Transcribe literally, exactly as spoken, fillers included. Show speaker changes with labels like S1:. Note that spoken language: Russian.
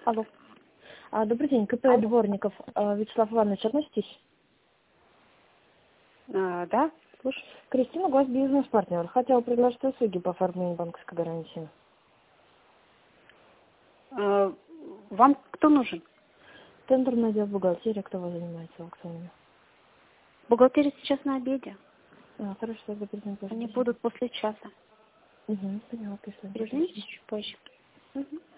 S1: Алло.
S2: А, добрый день, КП
S1: Алло.
S2: Дворников. А, Вячеслав Иванович, относитесь?
S1: А, да, слушай.
S2: Кристина, гость бизнес-партнер. Хотела предложить услуги по оформлению банковской гарантии.
S1: А, вам кто нужен?
S2: Тендерный отдел бухгалтерии, кто вас занимается аукционами?
S1: Бухгалтерия сейчас на обеде.
S2: А, хорошо, тогда перезвоните.
S1: Они будут после часа.
S2: Угу, поняла, пишу.
S1: Перезвоните чуть позже.
S2: Угу.